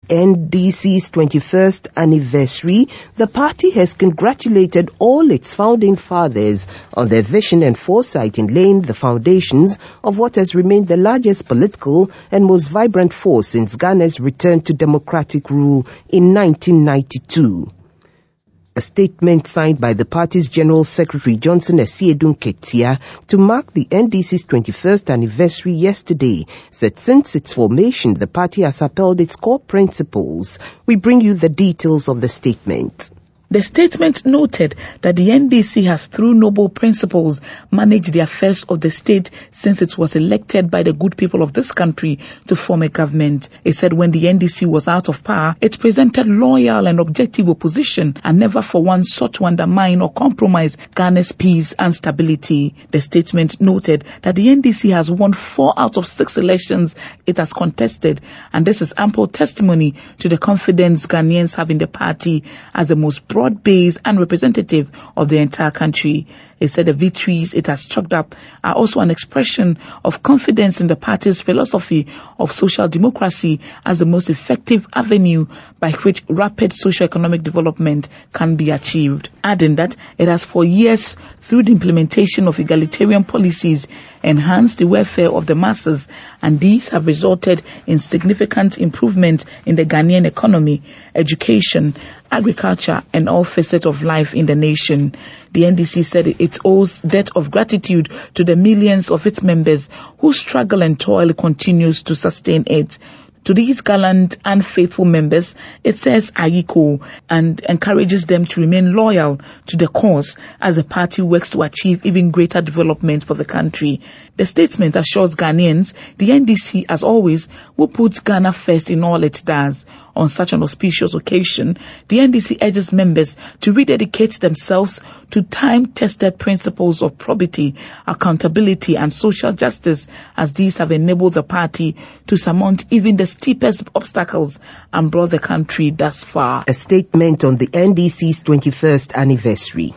NDC's 21st anniversary, the party has congratulated all its founding fathers on their vision and foresight in laying the foundations of what has remained the largest political and most vibrant force since Ghana's return to democratic rule in 1992. A statement signed by the party's General Secretary Johnson Asiedun Ketia to mark the NDC's 21st anniversary yesterday said since its formation, the party has upheld its core principles. We bring you the details of the statement. The statement noted that the NDC has, through noble principles, managed the affairs of the state since it was elected by the good people of this country to form a government. It said when the NDC was out of power, it presented loyal and objective opposition and never for once sought to undermine or compromise Ghana's peace and stability. The statement noted that the NDC has won 4 out of 6 elections it has contested, and this is ample testimony to the confidence Ghanaians have in the party as the most broad-based and representative of the entire country. It said the victories it has chalked up are also an expression of confidence in the party's philosophy of social democracy as the most effective avenue by which rapid socio-economic development can be achieved. Adding that it has for years, through the implementation of egalitarian policies, enhanced the welfare of the masses, and these have resulted in significant improvement in the Ghanaian economy, education, agriculture, and all facets of life in the nation. The NDC said it owes debt of gratitude to the millions of its members whose struggle and toil continues to sustain it. To these gallant and faithful members, it says Ayiko and encourages them to remain loyal to the cause as the party works to achieve even greater development for the country. The statement assures Ghanaians the NDC, as always, will put Ghana first in all it does. On such an auspicious occasion, the NDC urges members to rededicate themselves to time-tested principles of probity, accountability, and social justice, as these have enabled the party to surmount even the steepest obstacles and brought the country thus far. A statement on the NDC's 21st anniversary.